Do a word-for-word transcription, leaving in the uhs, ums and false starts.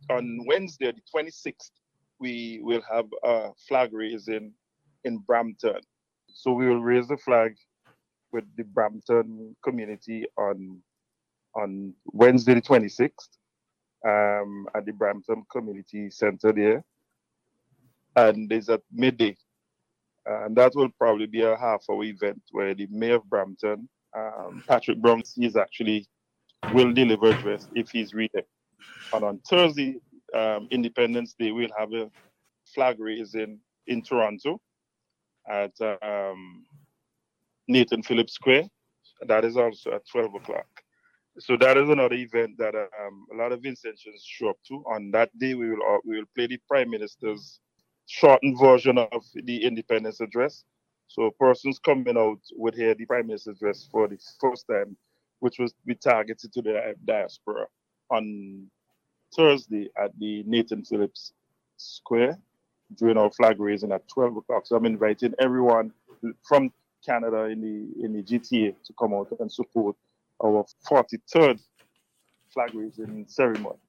on Wednesday, the twenty-sixth, we will have a flag raising in Brampton. So we will raise the flag with the Brampton community on on Wednesday, the twenty-sixth, um, at the Brampton Community Center there. And it's at midday. Uh, and that will probably be a half hour event where the mayor of Brampton, um, Patrick Brown, is actually will deliver address if he's reading. And on Thursday, um, Independence Day, we'll have a flag raising in Toronto at um, Nathan Phillips Square. That is also at twelve o'clock. So that is another event that um, a lot of Vincentians show up to. On that day, we will uh, we will play the Prime Minister's shortened version of the Independence Address. So persons coming out would hear the Prime Minister's address for the first time, which was be targeted to the diaspora on Thursday at the Nathan Phillips Square during our flag raising at twelve o'clock. So I'm inviting everyone from Canada in the in the G T A to come out and support our forty-third flag raising ceremony.